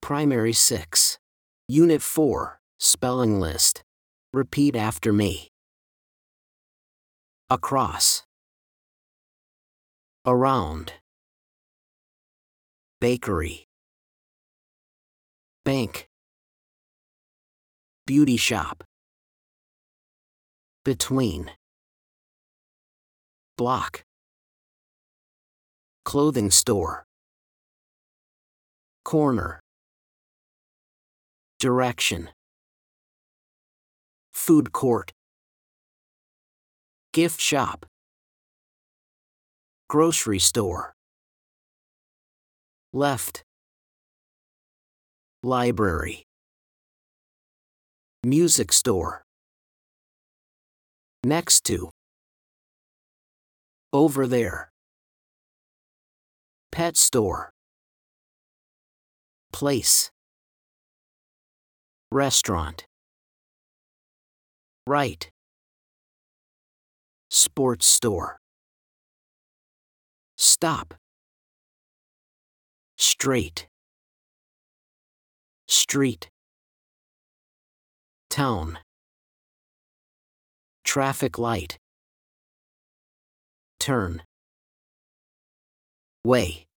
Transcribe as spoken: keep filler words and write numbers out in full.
Primary six. Unit four, Spelling List. Repeat after me. Across. Around. Bakery. Bank. Beauty shop. Between. Block. Clothing store. Corner. Direction. Food court. Gift shop. Grocery store. Left. Library. Music store. Next to. Over there. Pet store. Place. Restaurant. Right. Sports store. Stop. Straight. Street. Town. Traffic light. Turn. Way.